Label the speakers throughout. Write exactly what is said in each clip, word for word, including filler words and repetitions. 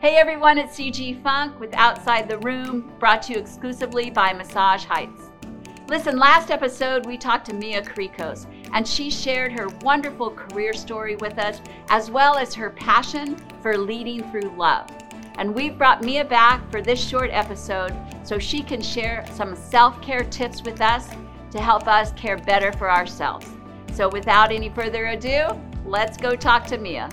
Speaker 1: Hey everyone, it's C G Funk with Outside the Room, brought to you exclusively by Massage Heights. Listen, last episode we talked to Mia Krikos, and she shared her wonderful career story with us, as well as her passion for leading through love. And we've brought Mia back for this short episode so she can share some self-care tips with us to help us care better for ourselves. So without any further ado, let's go talk to Mia.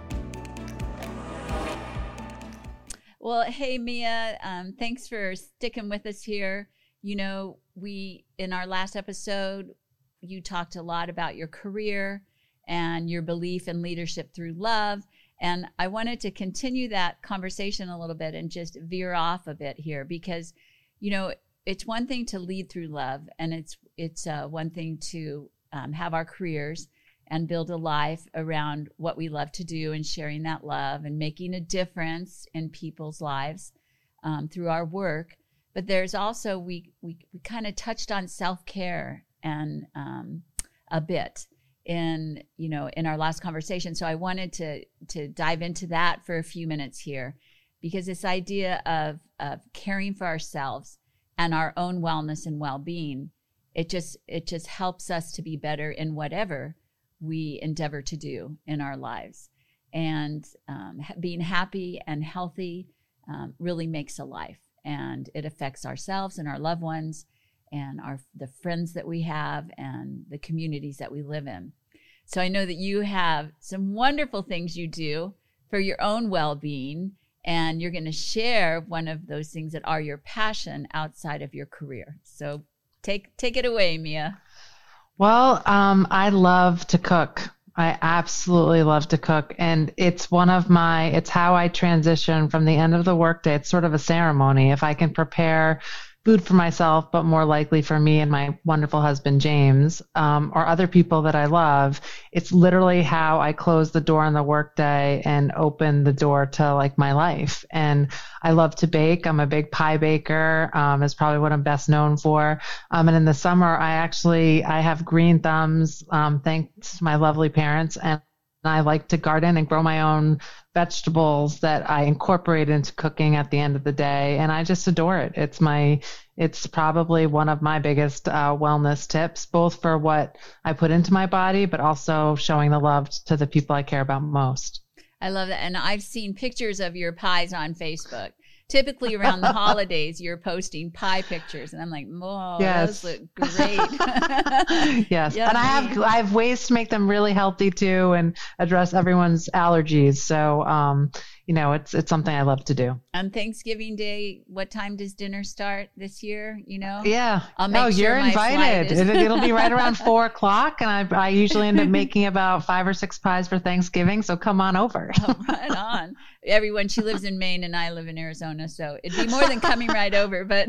Speaker 1: Well, hey, Mia, um, thanks for sticking with us here. You know, we, in our last episode, you talked a lot about your career and your belief in leadership through love. And I wanted to continue that conversation a little bit and just veer off a bit here because, you know, it's one thing to lead through love, and it's it's uh, one thing to um, have our careers and build a life around what we love to do and sharing that love and making a difference in people's lives um, through our work. But there's also, we we, we kind of touched on self-care and um, a bit in, you know, in our last conversation. So I wanted to to dive into that for a few minutes here, because this idea of, of caring for ourselves and our own wellness and well-being, it just it just helps us to be better in whatever we endeavor to do in our lives. And um, being happy and healthy um, really makes a life, and it affects ourselves and our loved ones and our the friends that we have and the communities that we live in. So I know that you have some wonderful things you do for your own well-being, and you're going to share one of those things that are your passion outside of your career. So take take it away, Mia.
Speaker 2: Well, um, I love to cook. I absolutely love to cook. And it's one of my, it's how I transition from the end of the workday. It's sort of a ceremony. If I can prepare food for myself, but more likely for me and my wonderful husband, James, um, or other people that I love, it's literally how I close the door on the workday and open the door to like my life. And I love to bake. I'm a big pie baker, um, is probably what I'm best known for. Um, and in the summer, I actually, I have green thumbs, um, thanks to my lovely parents. And I like to garden and grow my own vegetables that I incorporate into cooking at the end of the day. And I just adore it. It's my, it's probably one of my biggest uh, wellness tips, both for what I put into my body, but also showing the love to the people I care about most.
Speaker 1: I love that. And I've seen pictures of your pies on Facebook. Typically around the holidays, you're posting pie pictures, and I'm like, "Whoa,
Speaker 2: yes.
Speaker 1: those look great!"
Speaker 2: Yes,
Speaker 1: Yummy.
Speaker 2: And I have I have ways to make them really healthy too, and address everyone's allergies. So, um, you know, it's it's something I love to do.
Speaker 1: On Thanksgiving Day, what time does dinner start this year? You know?
Speaker 2: Yeah.
Speaker 1: I'll make
Speaker 2: oh,
Speaker 1: sure
Speaker 2: you're
Speaker 1: my
Speaker 2: invited.
Speaker 1: is-
Speaker 2: it, it'll be right around four o'clock, and I I usually end up making about five or six pies for Thanksgiving. So come on over.
Speaker 1: Oh, right on. Everyone, she lives in Maine and I live in Arizona, so it'd be more than coming right over. But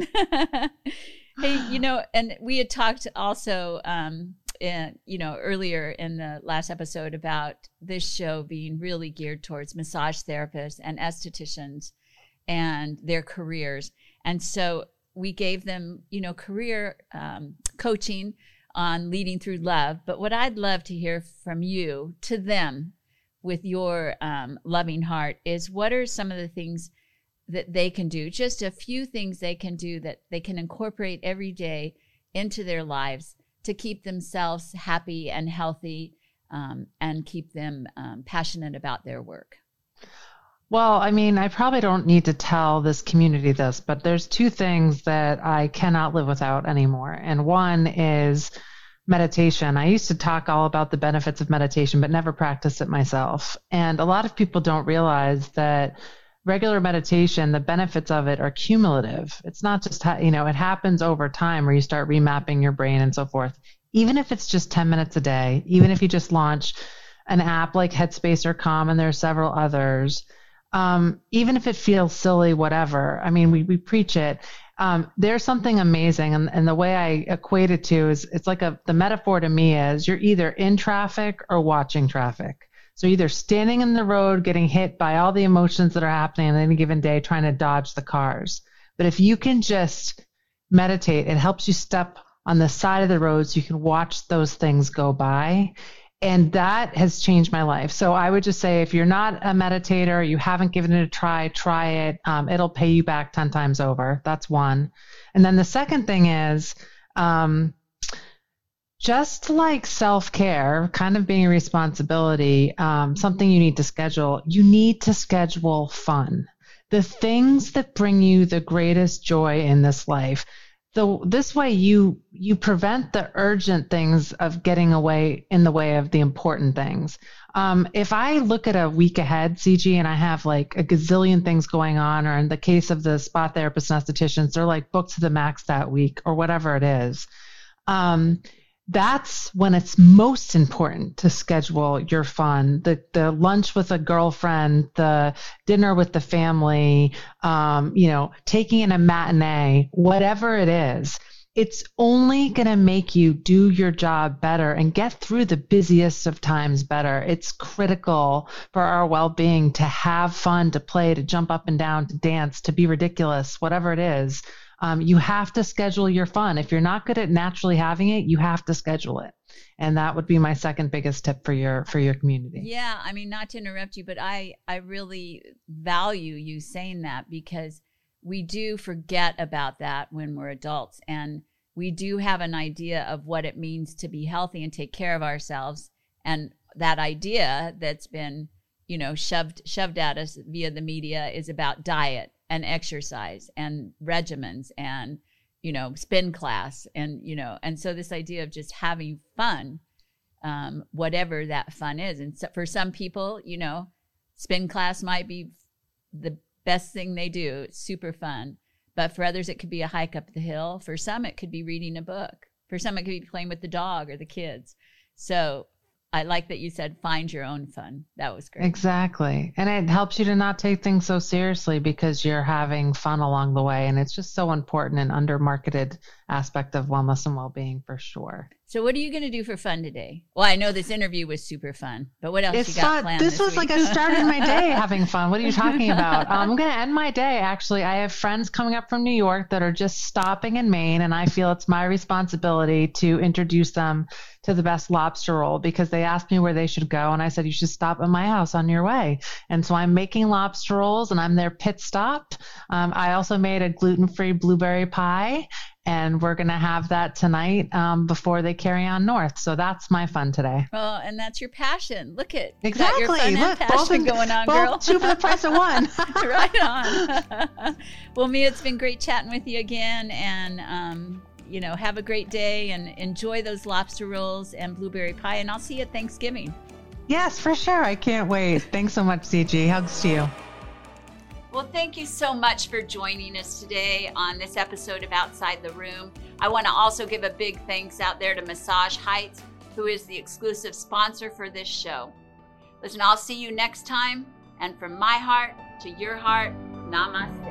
Speaker 1: hey, you know, and we had talked also, um, in, you know, earlier in the last episode about this show being really geared towards massage therapists and estheticians and their careers. And so we gave them, you know, career um, coaching on leading through love. But what I'd love to hear from you to them with your um, loving heart is, what are some of the things that they can do, just a few things they can do that they can incorporate every day into their lives to keep themselves happy and healthy um, and keep them um, passionate about their work?
Speaker 2: Well, I mean, I probably don't need to tell this community this, but there's two things that I cannot live without anymore. And one is meditation. I used to talk all about the benefits of meditation, but never practice it myself. And a lot of people don't realize that regular meditation, the benefits of it are cumulative. It's not just, you know, it happens over time where you start remapping your brain and so forth. Even if it's just ten minutes a day, even if you just launch an app like Headspace or Calm, and there are several others, um, even if it feels silly, whatever, I mean, we, we preach it. Um, there's something amazing. And, and the way I equate it to is it's like a, the metaphor to me is you're either in traffic or watching traffic. So either standing in the road, getting hit by all the emotions that are happening on any given day, trying to dodge the cars. But if you can just meditate, it helps you step on the side of the road so you can watch those things go by. And that has changed my life. So I would just say, if you're not a meditator, you haven't given it a try, try it. Um, it'll pay you back ten times over. That's one. And then the second thing is, um, just like self-care, kind of being a responsibility, um, something you need to schedule, you need to schedule fun. The things that bring you the greatest joy in this life. The, this way you you prevent the urgent things of getting away in the way of the important things. Um, if I look at a week ahead, C G, and I have like a gazillion things going on, or in the case of the spa therapists and estheticians, they're like booked to the max that week or whatever it is. Um, That's when it's most important to schedule your fun, the the lunch with a girlfriend, the dinner with the family, um, you know, taking in a matinee, whatever it is. It's only going to make you do your job better and get through the busiest of times better. It's critical for our well-being to have fun, to play, to jump up and down, to dance, to be ridiculous, whatever it is. Um, you have to schedule your fun. If you're not good at naturally having it, you have to schedule it. And that would be my second biggest tip for your for your community.
Speaker 1: Yeah, I mean, not to interrupt you, but I, I really value you saying that, because we do forget about that when we're adults. And we do have an idea of what it means to be healthy and take care of ourselves. And that idea that's been, you know, shoved shoved at us via the media is about diet and exercise and regimens and, you know, spin class. And, you know, and so this idea of just having fun, um, whatever that fun is. And so for some people, you know, spin class might be the best thing they do. It's super fun. But for others, it could be a hike up the hill. For some, it could be reading a book. For some, it could be playing with the dog or the kids. So I like that you said, find your own fun. That was great.
Speaker 2: Exactly. And it helps you to not take things so seriously because you're having fun along the way. And it's just so important and under-marketed aspect of wellness and well-being for sure.
Speaker 1: So what are you going to do for fun today? Well, I know this interview was super fun, but what else
Speaker 2: It's
Speaker 1: you got
Speaker 2: fun.
Speaker 1: planned
Speaker 2: This,
Speaker 1: this
Speaker 2: was
Speaker 1: week?
Speaker 2: like I started my day having fun. What are you talking about? Um, I'm going to end my day. Actually, I have friends coming up from New York that are just stopping in Maine, and I feel it's my responsibility to introduce them to the best lobster roll because they asked me where they should go, and I said, you should stop at my house on your way. And so I'm making lobster rolls, and I'm their pit stop. Um, I also made a gluten-free blueberry pie, and we're going to have that tonight um, before they carry on north. So that's my fun today.
Speaker 1: Oh, and that's your passion. Look at
Speaker 2: exactly.
Speaker 1: Got your fun
Speaker 2: Look,
Speaker 1: and passion
Speaker 2: both,
Speaker 1: going on,
Speaker 2: both
Speaker 1: girl.
Speaker 2: Two for the price of one.
Speaker 1: Right on. Well, Mia, it's been great chatting with you again, and um, you know, have a great day and enjoy those lobster rolls and blueberry pie. And I'll see you at Thanksgiving.
Speaker 2: Yes, for sure. I can't wait. Thanks so much, C G. Hugs to you.
Speaker 1: Well, thank you so much for joining us today on this episode of Outside the Room. I want to also give a big thanks out there to Massage Heights, who is the exclusive sponsor for this show. Listen, I'll see you next time. And from my heart to your heart, namaste.